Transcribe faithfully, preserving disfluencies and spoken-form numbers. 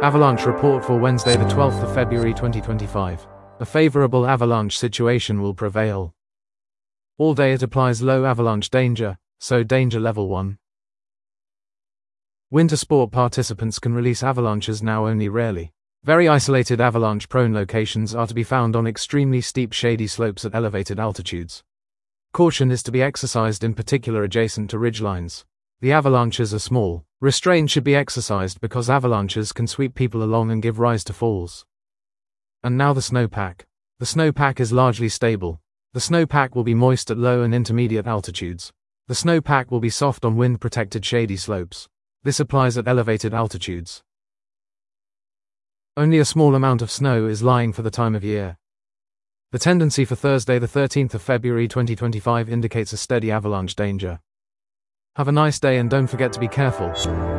Avalanche report for Wednesday the twelfth of February twenty twenty-five. A favorable avalanche situation will prevail. All day it applies low avalanche danger, so danger level one. Winter sport participants can release avalanches now only rarely. Very isolated avalanche-prone locations are to be found on extremely steep shady slopes at elevated altitudes. Caution is to be exercised in particular adjacent to ridgelines. The avalanches are small. Restraint should be exercised because avalanches can sweep people along and give rise to falls. And now the snowpack. The snowpack is largely stable. The snowpack will be moist at low and intermediate altitudes. The snowpack will be soft on wind-protected shady slopes. This applies at elevated altitudes. Only a small amount of snow is lying for the time of year. The tendency for Thursday the thirteenth of February twenty twenty-five indicates a steady avalanche danger. Have a nice day and don't forget to be careful.